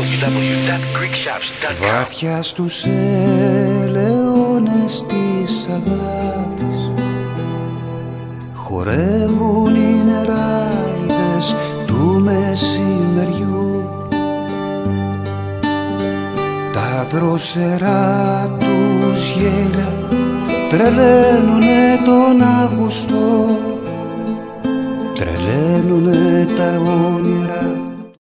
www.greekshops.com. Βάθια στους ελαιώνες της αγάπης χορεύουν οι νεράιδες του μεσημεριού. Τα δροσερά τους γέλια τρελαίνουνε τον Αύγουστο, τρελαίνουνε τα όνειρα